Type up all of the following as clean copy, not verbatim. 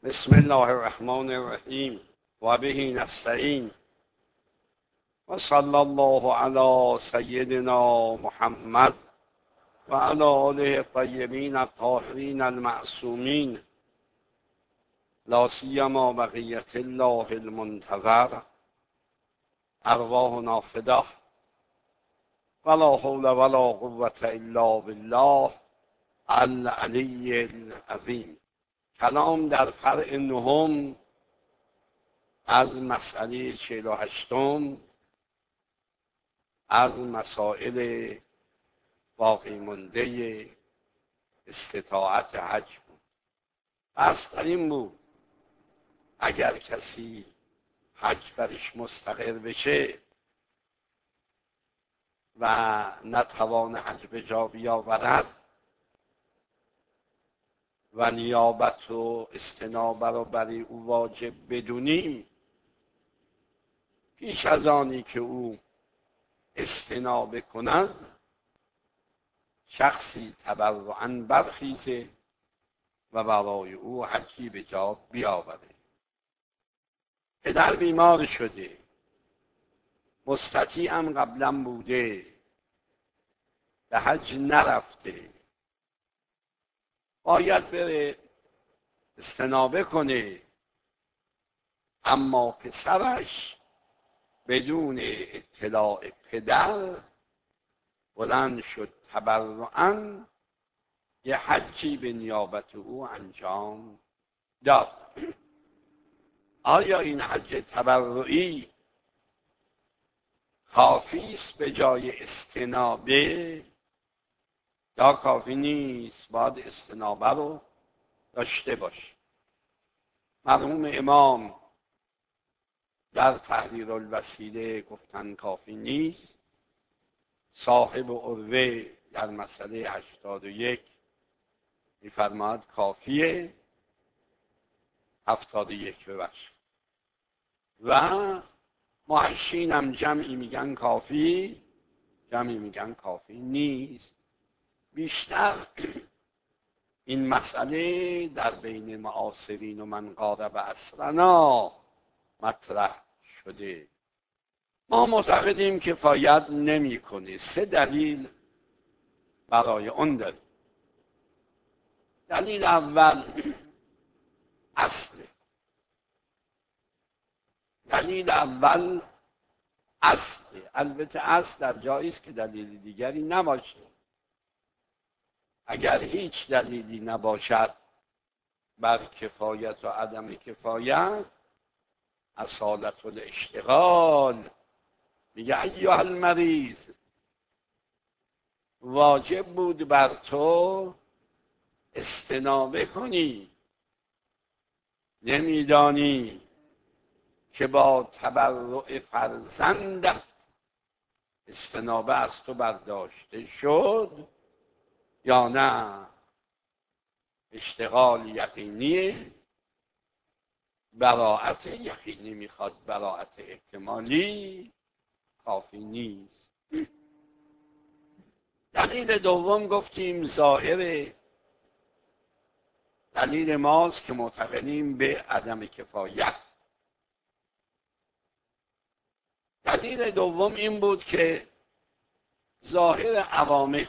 بسم الله الرحمن الرحیم و به نستعین و صلی الله علی سیدنا محمد و علی آله الطیبین الطاهرین المعصومین لا سیما بقیة الله المنتظر ارواحنا فداه ولا حول ولا قوة الا بالله العلی العظیم. کلام در فرع نهم از مسئله 48 از مسائل باقی مانده استطاعت حج بود. بحث در این بود اگر کسی حج برش مستقر بشه و نتوان حج به جا بیاورد و نیابت و استنابه رو برای او واجب بدونیم، پیش از آنی که او استنابه کند شخصی تبرعاً برخیزه و برای او حجی به جا بیاوره. پدر بیمار شده، مستطیع هم قبلا بوده، به حج نرفته، باید بره استنابه کنه، اما پسرش بدون اطلاع پدر بلند شد تبرعاً یه حجی به نیابت او انجام داد. آیا این حج تبرعی کافی است به جای استنابه یا کافی نیست؟ باید استنابه رو داشته باش. مرحوم امام در تحریر الوسیله گفتن کافی نیست. صاحب عروه در مسئله 81 می‌فرماید کافیه. 71 ببخشید. و محشین هم جمعی میگن کافی، جمعی میگن کافی نیست. بیشتر این مسئله در بین معاصرین و من قارب عصرنا مطرح شده. ما معتقدیم کفایت نمی‌کنه. 3 دلیل برای اون داریم. دلیل اول اصله. دلیل اول اصله. البته اصل در جایی است که دلیل دیگری نباشه. اگر هیچ دلیلی نباشد بر کفایت و عدم کفایت، اصالت الاشتغال میگه ایها المریض، واجب بود بر تو استنابه کنی، نمیدانی که با تبرع فرزندت استنابه از تو برداشته شد یا نه. اشتغال یقینیه، براءت یقینی میخواد، براءت احتمالی کافی نیست. دلیل دوم گفتیم ظاهر دلیل ماست که معتقدیم به عدم کفایت. دلیل دوم این بود که ظاهر عوامه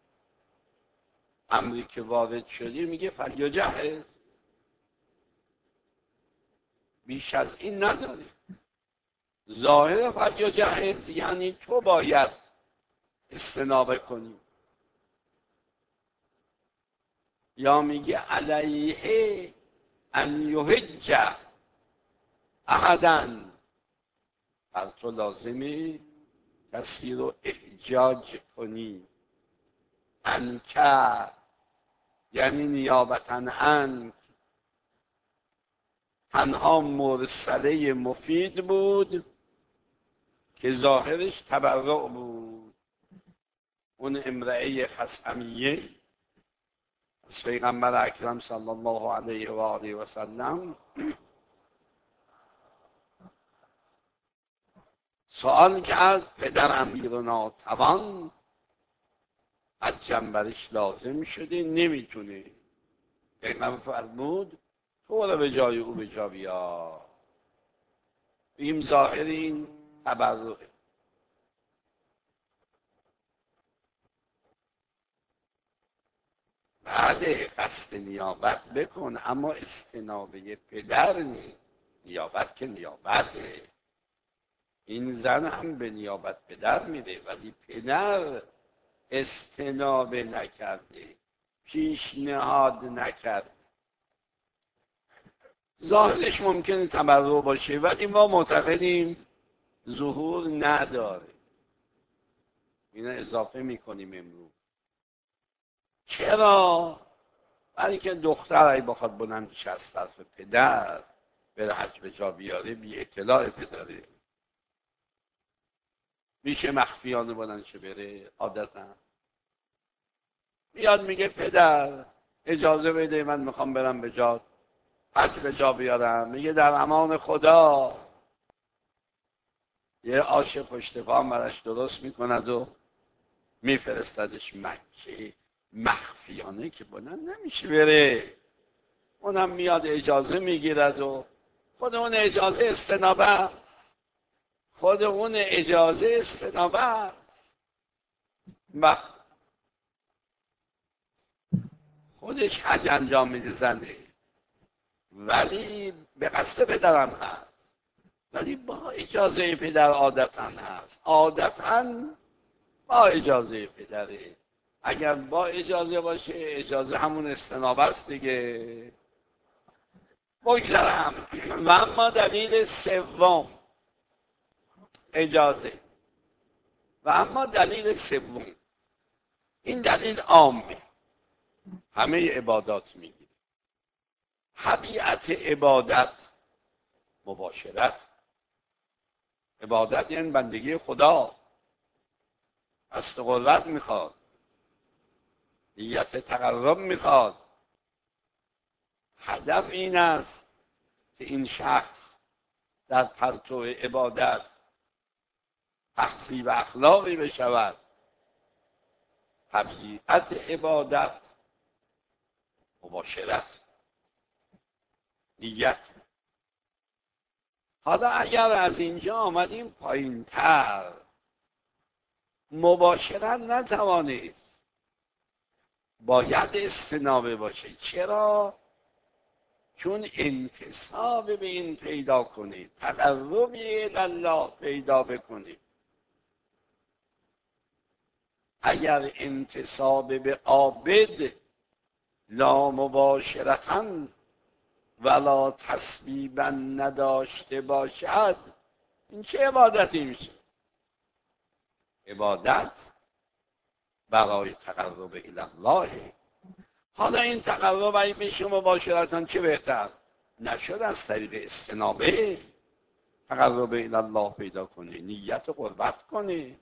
امری که وارد شدی میگه فلیجهز، بیش از این نداره. ظاهر فلیجهز یعنی تو باید استنابه کنی. یا میگه علیه ان یحج احدا، بر تو لازمه کسی رو احجاج کنی. انکه یعنی نیابتاً عنک. تنها مرسله مفید بود که ظاهرش تبرع بود. اون امرأه خثعمیه از پیغمبر اکرم صلی الله علیه و آله و سلم سوال کرد پدر امیر ناتوان از جنبرش لازم شده، نمیتونه. پیغمبر فرمود تو رو به جای او به جا بیا. بگیم ظاهر این تبرعه. بله قصد نیابت بکن، اما استنابه پدر نی. نیابت که نیابته. این زن هم به نیابت پدر میره، ولی پدر استنابه نکرده، پیشنهاد نکرده. ظاهرش ممکنه تبرع باشه، ولی ما معتقدیم ظهور نداره. اینا اضافه میکنیم امروز. چرا؟ برای که دختر اگه بخواد بلند شه از طرف پدر بره حج به جا بیاره، بی اطلاع پدره، میشه مخفیانه بلند شه بره. عادتا میاد میگه پدر اجازه بده من میخوام برم به جا حج به جا بیارم. میگه در امان خدا. یه آش پشت پام براش درست میکند و میفرستدش مکه. مخفیانه که بلند نمیشه بره. اونم میاد اجازه میگیرد و خود اون اجازه استنابه است. خود اون اجازه استنابه است. خودش حج انجام میده زنه، ولی به قصد پدرم هست، ولی با اجازه پدر عادتا هست. عادتا با اجازه پدره. اگر با اجازه باشه، اجازه همون استنابه است دیگه. بگذارم. و اما دلیل سوم اجازه. و اما دلیل سوم، این دلیل عامه، همه عبادات میگیره. طبیعت عبادت مباشرت. عبادت یعنی بندگی خدا، قصد قربت میخواد، نیت تقرب میخواد. هدف این است که این شخص در پرتو عبادت تحصیل اخلاقی بشود. طبیعت عبادت مباشرت، نیت. حالا اگر از اینجا آمدیم پایین تر، مباشرت نتوانست، باید استنابه باشه. چرا؟ چون انتساب به این پیدا کنه، تقربی الله پیدا بکنه. اگر انتساب به عابد لا مباشرتاً ولا تسبیبا نداشته باشد، این چه عبادتی میشه؟ عبادت برای تقرب الله. حالا این تقرب اگه میشه مباشرتاً چه بهتر؟ نشد از طریق استنابه تقرب الله پیدا کنه، نیت قربت کنه.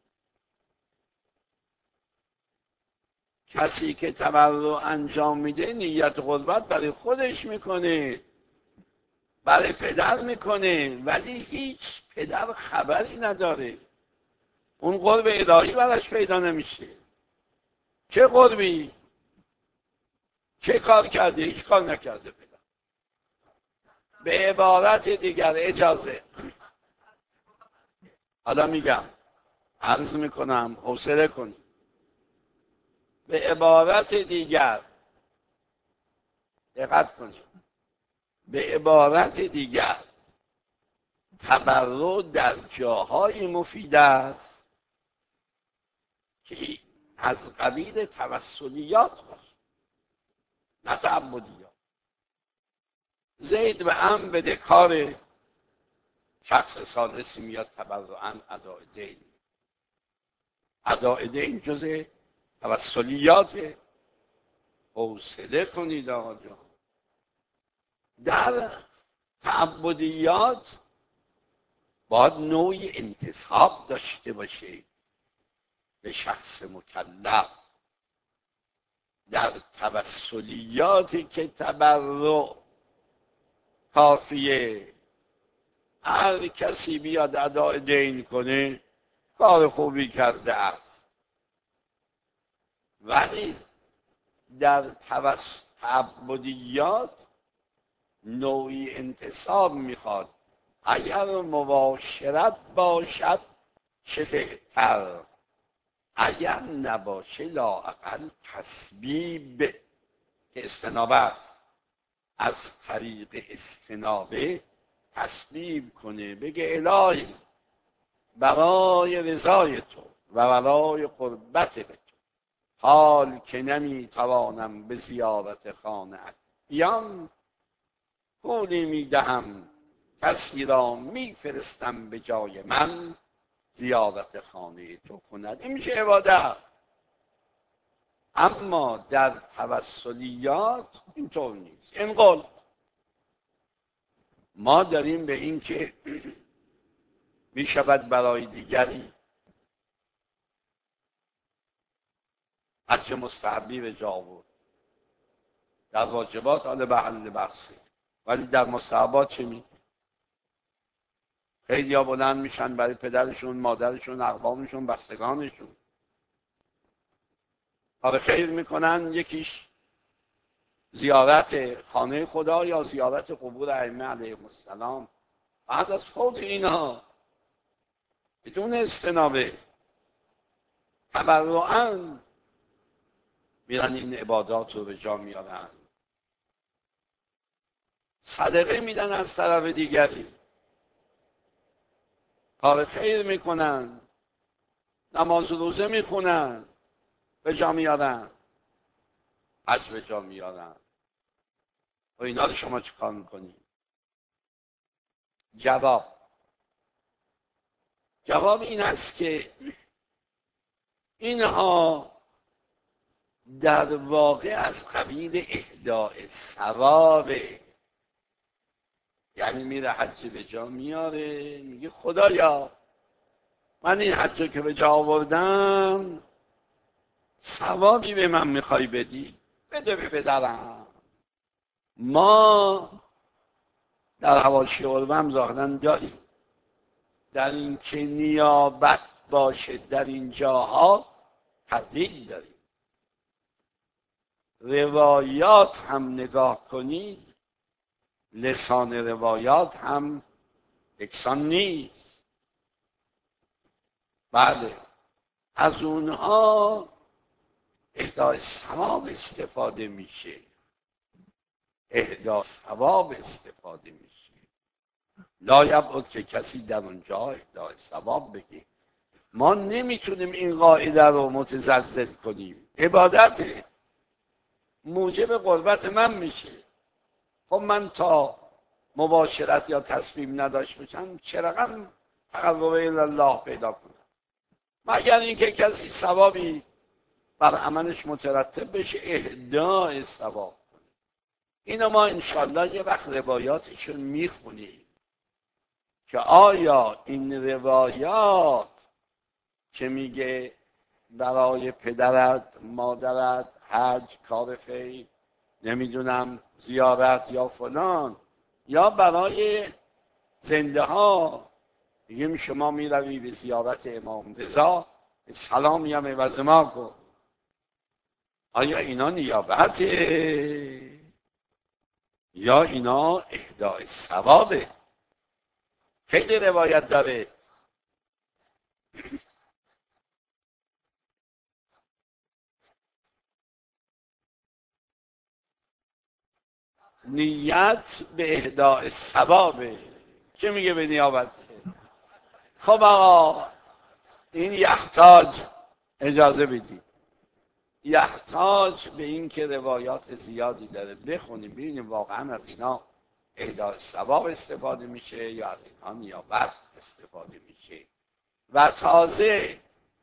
کسی که تبرع انجام میده نیت قربت برای خودش میکنه، برای پدر میکنه، ولی هیچ پدر خبری نداره. اون قرب الهی براش پیدا نمیشه. چه قربی؟ چه کار کرده؟ هیچ کار نکرده پدر. به عبارت دیگر اجازه. حالا میگم، عرض میکنم، حوصله کنید. به عبارت دیگر، دقت کنید، به عبارت دیگر تبرع در جاهای مفید است که از قبیل توسلیات باشه، نه تعبدیات. زید به هم بده کار، شخص ثالثی میاد تبرعاً اداء دین. اداء دین جزء توسلیات. حوصله کنید آقا جان. در تعبدیات باید نوعی انتساب داشته باشه به شخص مکلف. در توسلیاتی که تبرع کافیه، هر کسی بیاد اداء دین کنه کار خوبی کرده است. ولی در تعبدیات نوعی انتصاب میخواد. اگر مباشرت باشد چه بهتر، اگر نباشه لااقل تسبیب که استنابه است، از طریق استنابه تسبیب کنه، بگه الهی برای رضای تو و برای قربت به تو، حال که نمیتوانم به زیارت خانه‌ات بیام، پولی میدهم کسی را میفرستم به جای من زیارت خانه تو کند. این میشه عبادت. اما در توسلیات اینطور نیست. این قول ما داریم به این که میشود برای دیگری حج مستحبی به جا بود، در واجبات حال به حل بحثه، ولی در مستحبات چه می؟ خیلی ها بلند میشن برای پدرشون، مادرشون، اقوامشون، بستگانشون کار خیر میکنن. یکیش زیارت خانه خدا یا زیارت قبور ائمه علیهم السلام. بعد از فوت اینها بدون استنابه تبرعاً میرن این عبادات رو به جا میارن، صدقه میدن از طرف دیگری، کار خیر میکنن، نماز و روزه میخونن، به جا میارن، حج به جا میارن. و اینا رو شما چه کار میکنی؟ جواب این است که اینها در واقع از قبیل اهداء ثوابه. یعنی میره حج به جا میاره، میگه خدایا من این حج که به جا آوردم ثوابی به من میخوای بدی، بده به پدرم. ما در حواشی علوم ظاهراً داریم در این که نیابت باشه در این جاها تردید داریم. روایات هم نگاه کنید، لسان روایات هم یکسان نیست. بله، از اونها اهدای ثواب استفاده میشه، اهدای ثواب استفاده میشه. لا یبعد که کسی در اونجا اهدای ثواب بگه. ما نمیتونیم این قاعده رو متزلزل کنیم. عبادت موجب قربت من میشه. خب من تا مباشرت یا تصمیم نداشت باشم چه رقم تقرب الله پیدا کنم؟ مگر اینکه کسی ثوابی بر عملش مترتب بشه، اهدای ثواب کنه. اینو ما انشالله یه وقت روایاتشون میخونیم که آیا این روایات که میگه برای پدرت، مادرت، حج، کار خیر، نمیدونم زیارت یا فلان، یا برای زنده ها میگیم شما میروی به زیارت امام رضا سلامی هم عوض ما کن، آیا اینا نیابته یا اینا اهدای ثوابه؟ خیلی روایت داره. نیت به اهدای ثوابه. چه میگه به نیابت؟ خب آقا این یحتاج، اجازه بدید، یحتاج به این که روایات زیادی داره بخونیم ببینیم واقعا از اینا اهدای ثواب استفاده میشه یا از اینها نیابت استفاده میشه. و تازه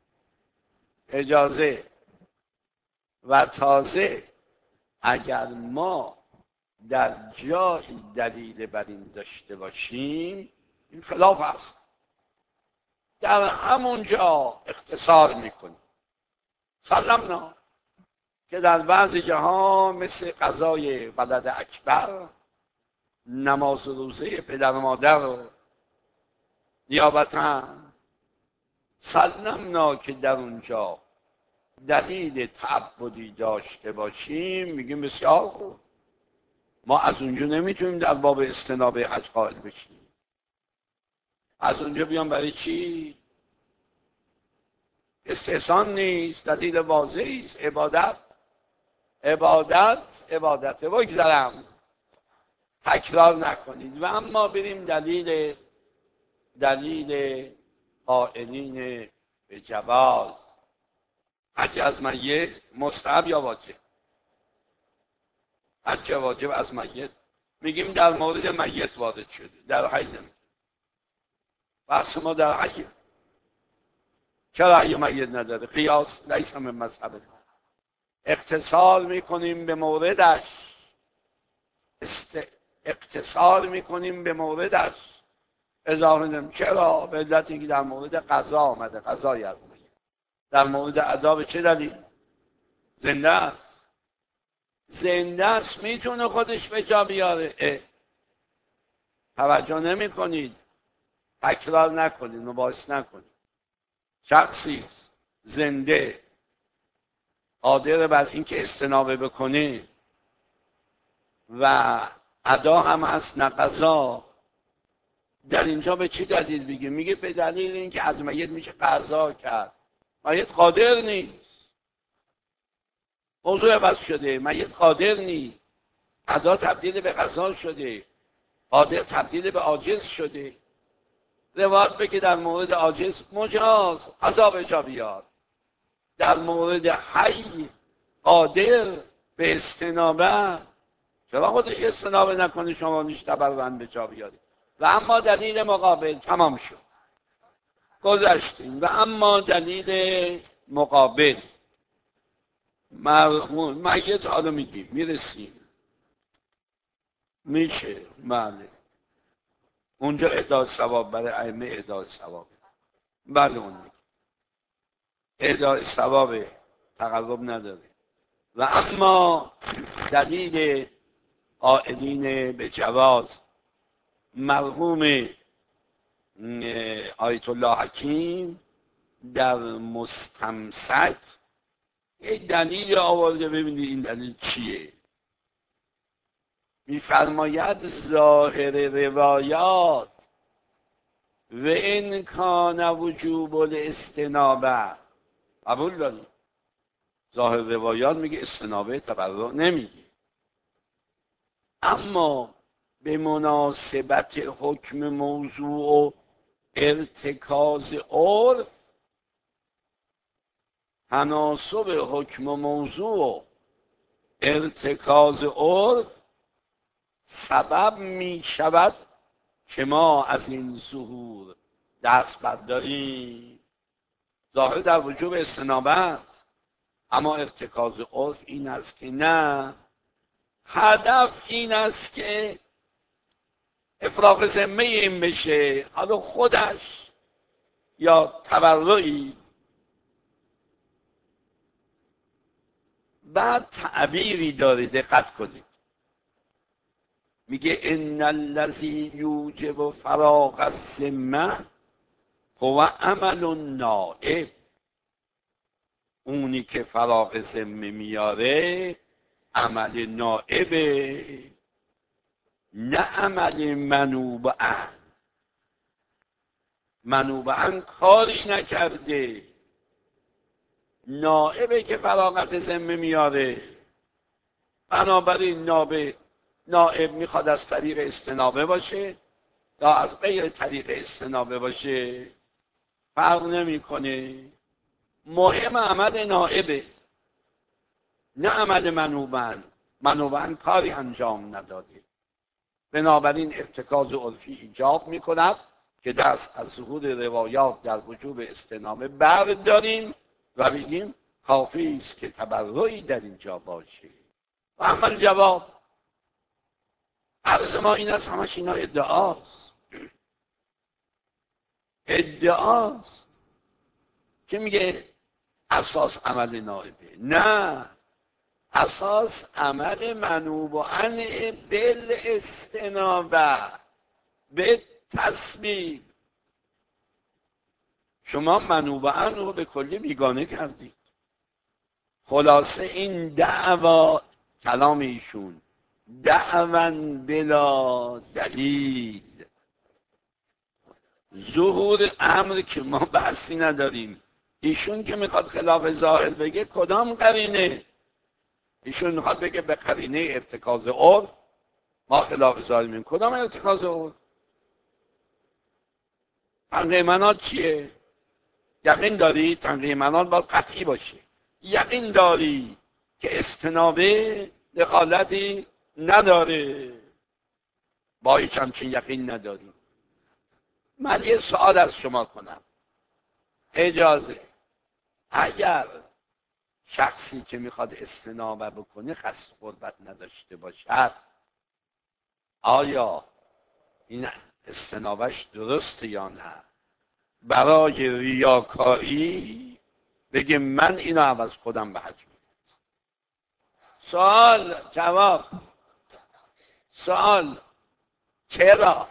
اگر ما در جایی دلیل بر این داشته باشیم، این خلاف است، در همونجا اختصار میکنیم. سلمنا که در بعضی جاها مثل قضای ولد اکبر، نماز و روزه پدر و مادر رو نیابتا سلمنا که در اونجا دلیل تعبدی داشته باشیم، میگیم بسیار خوب، ما از اونجا نمیتونیم در باب استنابه حج قائل بشیم. از اونجا بیان برای چی؟ استحسان نیست، دلیل واضحی است. عبادت بگذارم، تکرار نکنید. و اما بریم دلیل قائلین به جواز حج از میت مستحب یا واجب؟ حج واجب از میت میگیم در مورد میت وارد شده، در حی نمیگیم. بحث ما در حی. چرا حی میت نداره؟ قیاس لیس من مذهب. اقتصار میکنیم به موردش، اضافه نمیم. چرا؟ به علت اینکه در مورد قضا آمده، قضایی از میت. در مورد عذاب چه دلیل؟ زنده است میتونه خودش به جا بیاره. توجه نمی کنید، تکرار نکنید، مباحث نکنید. شخصی زنده قادر بر این که استنابه بکنه و ادا هم هست نه قضا، در اینجا به چی دلیل بگه؟ میگه به دلیل اینکه از میت میشه قضا کرد. میت قادر نیست، موضوع عوض شده. میت قادر نیست، ادا تبدیل به قضا شده، قادر تبدیل به عاجز شده. روایت بگه در مورد عاجز مجاز قضا به جا بیاد، در مورد حی قادر به استنابه چرا خودش استنابه نکنه شما نیش تبرون به جا بیارید؟ و اما دلیل مقابل تمام شد، گذشتیم. و اما دلیل مقابل مرحوم میت، حالا میگیم میرسیم میشه. بله اونجا اهدای ثواب برای ائمه، اهدای ثواب. بله اون میگه اهدای ثواب، تقرب نداره. و اما دلیل قائلین به جواز مرحوم آیت الله حکیم در مستمسک یک دلیل آورده. ببینید این دلیل چیه. میفرماید ظاهر روایات و ان کان وجوب الاستنابه، قبول داریم. ظاهر روایات میگه استنابه تبرع نمیگه، اما به مناسبت حکم موضوع و ارتکاز عرف، تناسب حکم موضوع و ارتکاز عرف سبب می شود که ما از این ظهور دست برداریم. ظاهر در وجوب استنابه است، اما ارتکاز عرف این است که نه، هدف این است که افراغ ذمه این بشه، حالا خودش یا تبرعی. بعد تعبیری داره، دقت کنید. میگه ان الذی یوجب فراغ الذمه هو عمل نائب. اونی که فراغ ذمه میاره عمل نائبه، نه عمل منوبه. منوبه کاری نکرده، نائبه که فراغت ذمه میاره. بنابراین نائب میخواد از طریق استنابه باشه یا از غیر طریق استنابه باشه، فرق نمیکنه. مهم عمل نائبه، نه عمل منوبن. منوبن کاری انجام نداده. بنابراین ارتکاز عرفی ایجاب میکند که دست از ظهور روایات در وجوب استنابه برداریم و بگیم کافی است که تبرعی در اینجا باشه. و اما جواب عرض ما این است، همش اینا ادعاست که میگه اساس عمل نائبه. نه، اساس عمل منوبان بالاستنابه، به تصویب. شما منوبان رو به کلی بیگانه کردید. خلاصه این دعوا، کلام ایشون، دعوا بلا دلیل. ظهور امر که ما بحثی نداریم. ایشون که میخواد خلاف ظاهر بگه کدام قرینه؟ ایشون میخواد بگه به قرینه ارتکاز عرف ما خلاف ظاهر میگیم. کدام ارتکاز عرف؟ تنقیه منات چیه؟ یقین داری تنقیه منات باید قطعی باشه. یقین داری که استنابه دخالتی نداره. با هیچ همچین یقین نداریم. من یه سوال از شما کنم، اجازه، اگر شخصی که میخواد استنابه بکنه قصد قربت نداشته باشد، آیا این استنابش درسته یا نه؟ برای ریاکاری بگه من اینو عوض خودم به حج میکنم. سوال جواب. سوال چرا؟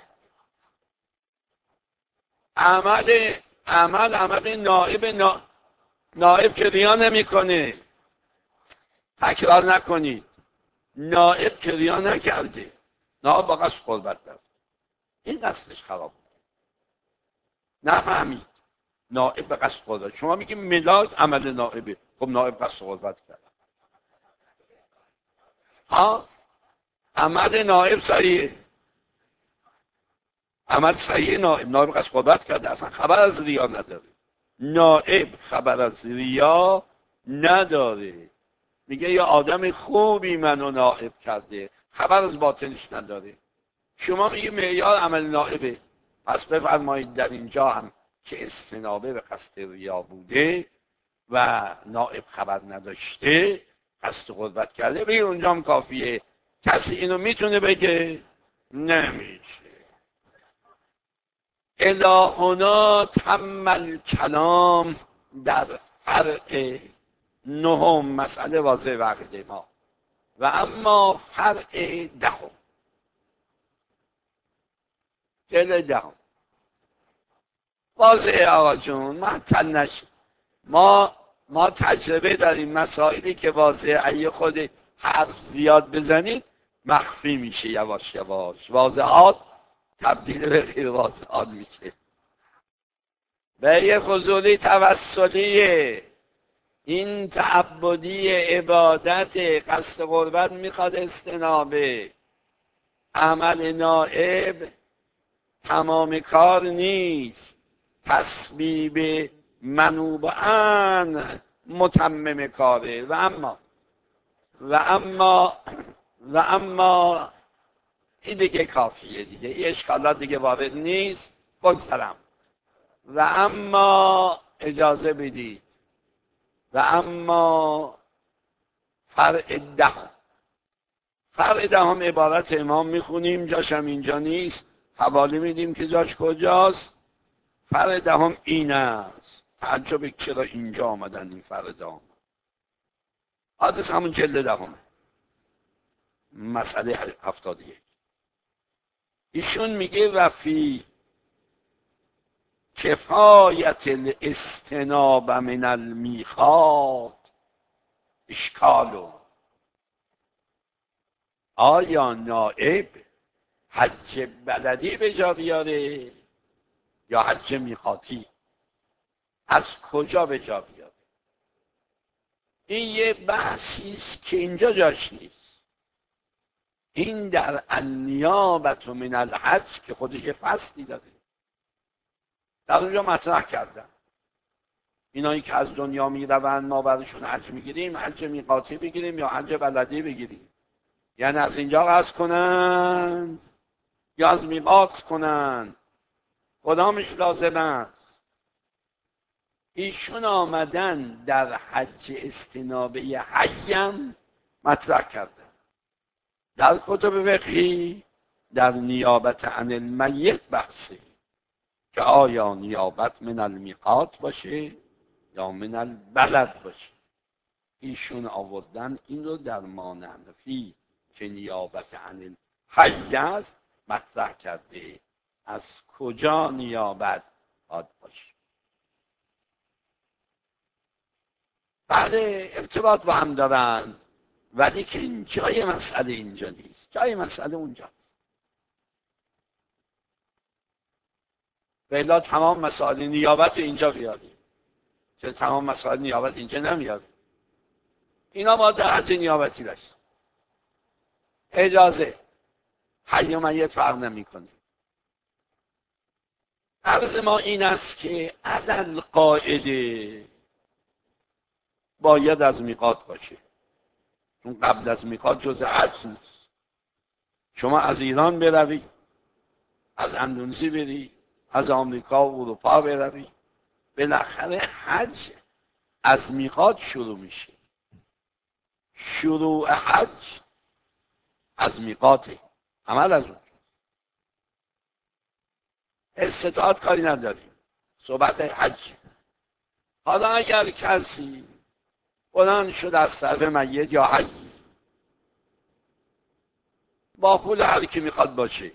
احمد نائب که ریا نمیکنه. تکرار نکنید. نائب که ریا نکرده، نائب با قصد قربت داره. این قصدش خراب بود. نفهمید. نائب به قصد قربت. شما میگید ملاک عمل نائبه. خب نائب قصد قربت کرد. عمل نائب صحیحه. عمل صحیح نائب قصد قربت کرده، اصلا خبر از ریا نداره. نائب خبر از ریا نداره. میگه یا آدم خوبی منو نائب کرده، خبر از باطنش نداره. شما میگه معیار عمل نائبه، پس بفرمایید در اینجا هم که استنابه به قصد ریا بوده و نائب خبر نداشته قصد قربت کرده، بگیر اونجا هم کافیه. کسی اینو میتونه بگه؟ نمیشه. الهنا تم الکلام در فرع نهم، مسئله واضح عقیده ما. و اما فرع دهم، جلد دهم واضح. آقا جون معطل نشد. ما تجربه داریم مسائلی که واضح اگه خود حرف زیاد بزنید مخفی میشه، یواش یواش واضحات تبدیل به غیر واضحات میشه. به یه فضولی توسلیه. این تعبدی عبادت قصد قربت میخواد استنابه. عمل نائب تمام کار نیست. تسبیب منوبان متمم کاره. و اما این دیگه کافیه دیگه، این اشکالات دیگه وارد نیست. بگذارم. و اما اجازه بدید. و اما فرع دهم. فرع دهم عبارت امام میخونیم، جاشم اینجا نیست، حوالی میدیم که جاش کجاست. فرع دهم این است. تعجب چرا اینجا آمدن این فرع دهم؟ حادث همون جلد دهم، مسئله 71. ایشون میگه وفی کفایت الاستناب من المیقات اشکالو. آیا نائب حج بلدی به جا بیاره یا حج میقاتی؟ از کجا به جا بیاره؟ این یه بحثی است که اینجا جاش نیست. این در النیابة من الحج که خودش یه فصلی داره، در اونجا مطرح کردن. اینایی که از دنیا میروند ما براشون حج میگیریم، حج میقاتی بگیریم یا حج بلدی بگیریم. یعنی از اینجا قصد کنن یا از میقات کنن، کدامش لازم است؟ ایشون آمدن در حج استنابه حیم مطرح کردن. در کتب فقهی در نیابت عن المیت بحثه که آیا نیابت من المیقات باشه یا من البلد باشه. ایشون آوردن این رو در مانفی که نیابت عن الحی است مطرح کرده. از کجا نیابت باید باشه؟ بله ارتباط با هم دارن، ولی که این جای مسئله اینجا نیست، جای مسئله اونجاست. بلا تمام مسائل نیابت اینجا بیاریم، که تمام مسائل نیابت اینجا نمیاریم. اینا ما در حد نیابتی داشتیم. اجازه حی و میت فرق نمی‌کنه. عرض ما این است که عدل قاعده باید از میقات باشه، چون قبل از میقات جزء حج نیست. شما از ایران بروی، از اندونزی بری، از آمریکا و اروپا بروی، بالاخره حج از میقات شروع میشه. شروع حج از میقاته، عمل از اون. استطاعت کاری نداریم، صحبت حج. حالا اگر کسی بلند شد از طرف میت یا حج با پول هر کی میخواد باشه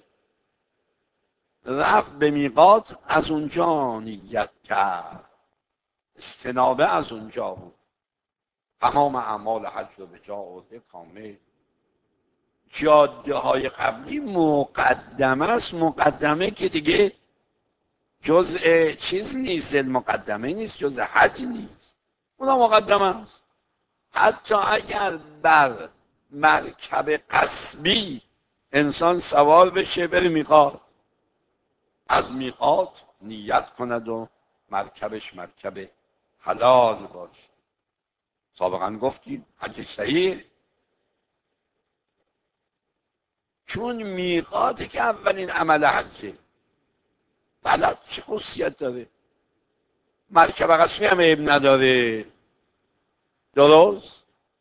رفت به میقات، از اونجا نیت کرد، استنابه از اونجا بود، تمام اعمال حج رو به جا آورده کامل. جاده های قبلی مقدمه است، مقدمه که دیگه جزء چیز نیست، مقدمه نیست، جزء حج نیست، اونا مقدمه است. حتی اگر بر مرکب قصبی انسان سوار بشه بره میقات، از میقات نیت کند و مرکبش مرکب حلال باشه. سابقا گفتیم حج صحیح، چون میقات که اولین عمل حجه. بلد چه خصوصیت داره؟ مرکب قصبی هم عیب نداره، درست؟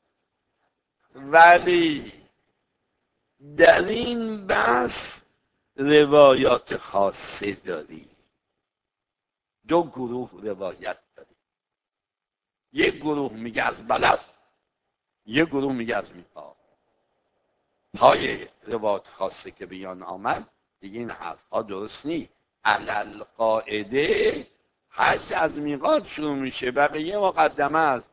ولی در این بحث روایات خاصه داری. دو گروه روایت داری، یک گروه میگه از بلد، یک گروه میگه از میقات. پای روایات خاصه که بیان آمد دیگه این حرفها درست نیست. علل قاعده حج از میقات شروع میشه، بقیه مقدمه است.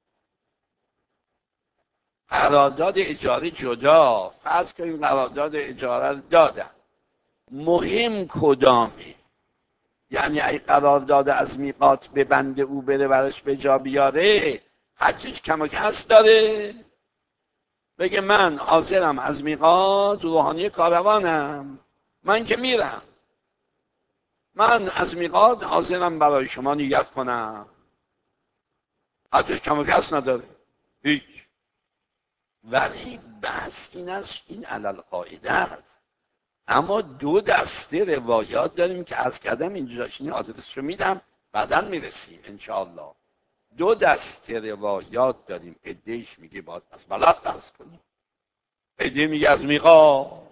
قرارداد اجاره جدا، فرض کنیم قرارداد اجاره دادن، مهم کدامه؟ یعنی ای قرارداد از میقات به بند او بره برش به جا بیاره، حجش کم و کس داره؟ بگه من حاضرم از میقات روحانی کاروانم، من که میرم، من از میقات حاضرم برای شما نیت کنم، حجش کم و کس نداره هیچ. ولی بحث این است، این علل قاعده است. اما دو دسته روایات داریم که از کردم اینجاش، این آدرسشو میدم بعداً میرسیم انشاءالله. دو دسته روایات داریم، عده‌ایش میگه باید از بلد قصد کنیم، عده میگه از میقات،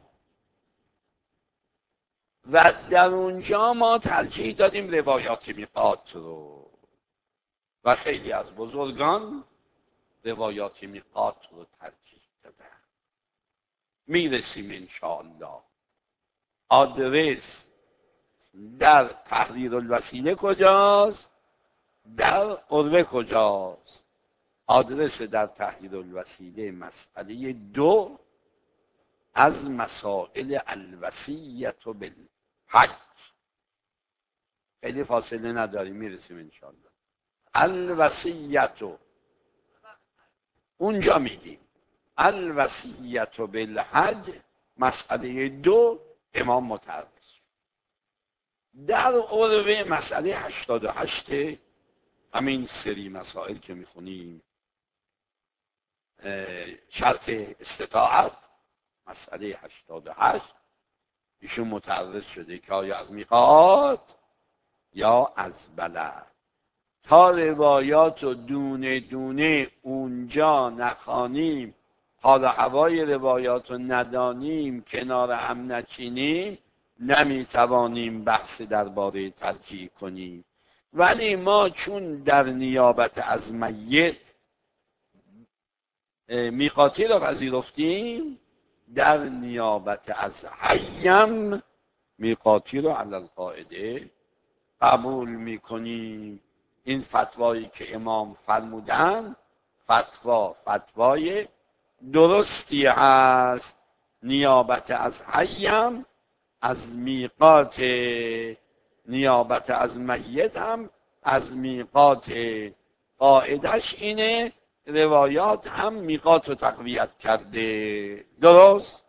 و در اونجا ما ترجیح دادیم روایات میقات رو، و خیلی از بزرگان روایات میقات رو ترجیح دادن. میرسیم انشاءالله. آدرس در تحریر الوسیله کجاست؟ در عروه کجاست؟ آدرس در تحریر الوسیله مسئله 2 از مسائل الوصیة بالحج. خیلی فاصله نداریم، میرسیم انشاءالله. الوصیة اونجا میگیم الوصیة بالحج مسئله 2 امام متعرض. در عروه مسئله 88 همین سری مسائل که میخونیم، شرط استطاعت مسئله 88 ایشون متعرض شده که آیا از میقات یا از بلد. تا روایات رو دونه دونه اونجا نخوانیم، حال هوای روایات رو ندانیم، کنار هم نچینیم، نمیتوانیم بحث درباره ترجیح کنیم. ولی ما چون در نیابت از میت میقاتی رو پذیرفتیم، در نیابت از حیم میقاتی رو علی القاعده قبول میکنیم. این فتوایی که امام فرمودن فتوای درستی هست نیابت از حیم از میقات، نیابت از میت هم از میقات. قاعدش اینه روایات هم میقات رو تقویت کرده. درست؟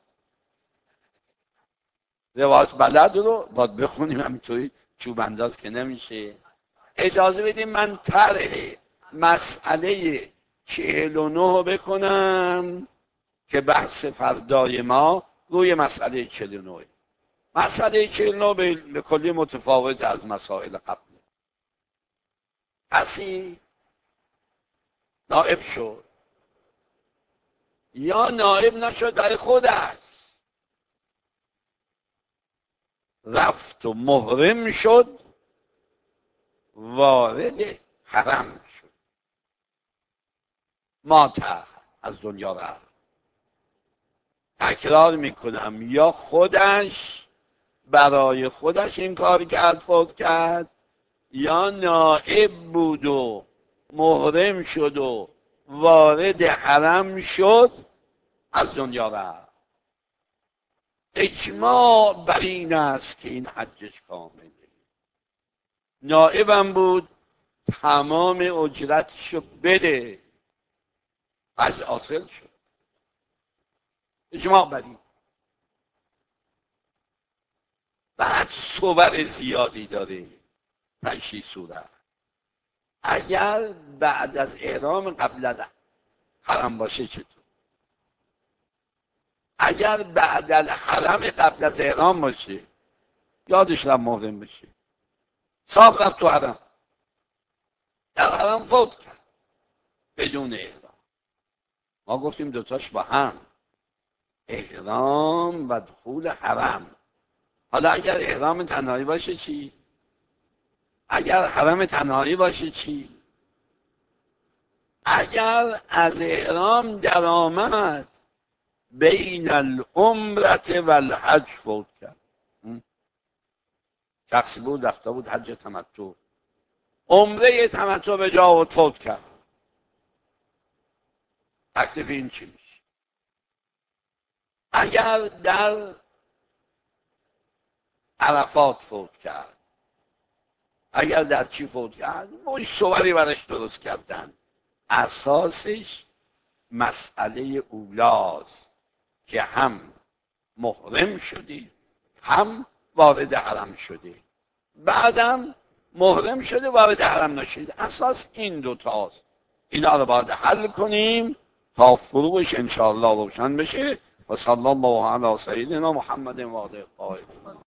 روایات بلد رو باید بخونیم، همینطوری چوب انداز که نمیشه. اجازه بدیم من طرح مسئله 49 رو بکنم که بحث فردای ما روی مسئله 49. مسئله 49 به کلی متفاوت از مسائل قبل. کسی نائب شد یا نائب نشد در خودش، رفت و محرم شد، وارد حرم شد، مات، از دنیا رفت. تکرار میکنم، یا خودش برای خودش این کار کرد، فوت کرد، یا نائب بود و محرم شد و وارد حرم شد، از دنیا رفت. اجماع بر این است که این حجش کامله. نائبم بود، تمام اجرتشو بده، حج حاصل شد. اجماع بر این. بعد صور زیادی داره 5 صورت. اگر بعد از احرام قبل از حرم باشه چطور؟ اگر بعد از حرم قبل از احرام باشه، یادش رفت محرم بشه، صاف رفت تو حرم، در حرم فوت کرد بدون احرام. ما گفتیم دوتاش با هم، احرام و دخول حرم. حالا اگر احرام تنهایی باشه چی؟ اگر حرم تنهایی باشه چی؟ اگر از احرام درآمد بین العمرة و الحج فوت کرد، شخصی بود رفته بود حج تمتع، عمره تمتع به جا آورد، فوت کرد، تکلیف این چی میشه؟ اگر در عرفات فوت کرد، اگر در چی فوت کرد؟ اون صوری برش درست کردن. اساسش مسئله اولاست که هم محرم شدی هم وارد حرم شدی، بعدم محرم شده وارد حرم نشدی. اساس این دوتاست. اینا رو باید حل کنیم تا فروغش انشاءالله روشن بشه. و صلی الله علی سیدنا محمد و آله الطاهرین.